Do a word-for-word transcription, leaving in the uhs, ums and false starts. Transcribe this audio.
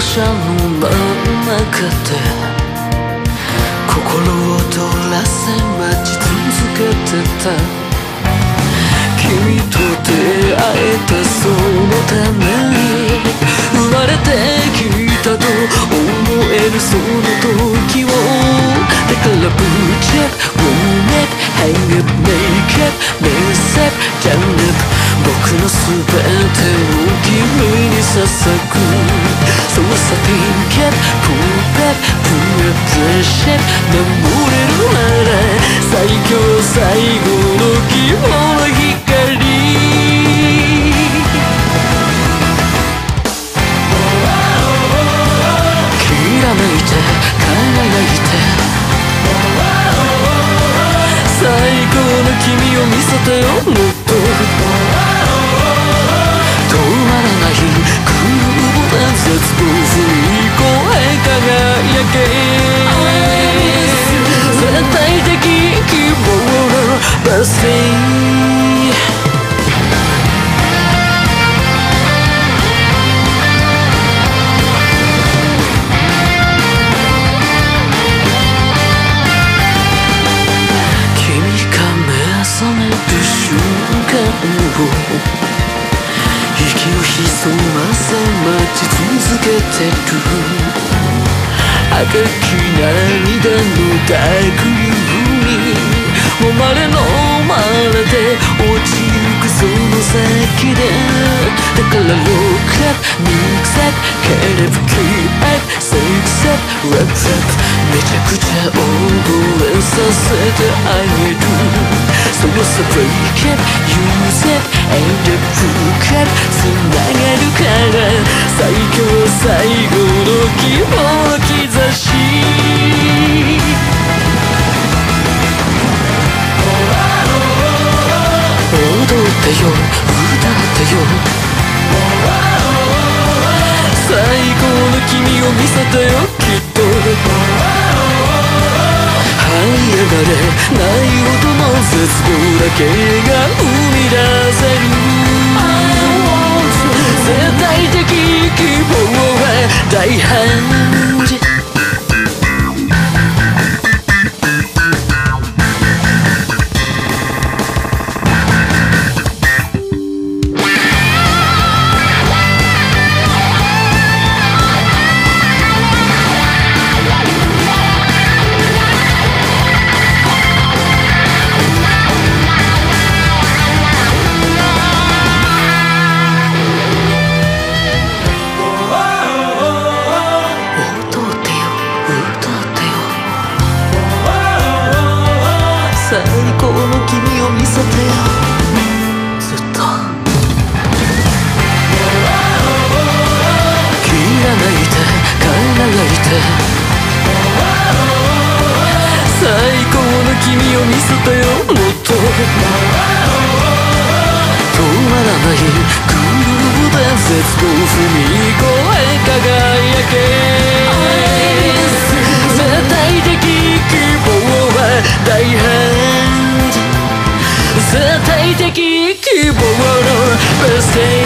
車の真ん中で心を取らせ待ち続けてた君と出会えたそのために生まれてきたと思えるその時をだからぶっちゃけ Won't it hang up naked mess up damn it 僕の全てを君に捧ぐそうさピンキャッププーペッププレプレシェップ守れるなら最強最後の希望の光きらめいて輝いて最高の君を見せてよもっと止まらない空母伝説と振り越え輝け絶対的希望のバス停息を潜ませ待ち続けてる赤き涙の濁流に揉まれ飲まれて落ちゆくその先でだから Look up, mix up, care up, keep up, sex up, rap rap めちゃくちゃ大声させてあげるそうさ break up, use up, and break up つながるから最強最後の希望の兆し踊ってよ歌ってよ最高の君を見せてよきっと這い上がれないほどの絶望だけが生み出せる絶対的希望は大繁盛最高の君を見せてよずっときらめいて輝いて最高の君を見せてよもっと止まらないグルーヴで絶望踏み越え輝け絶対的希望は大繁盛絶対的希望のベスト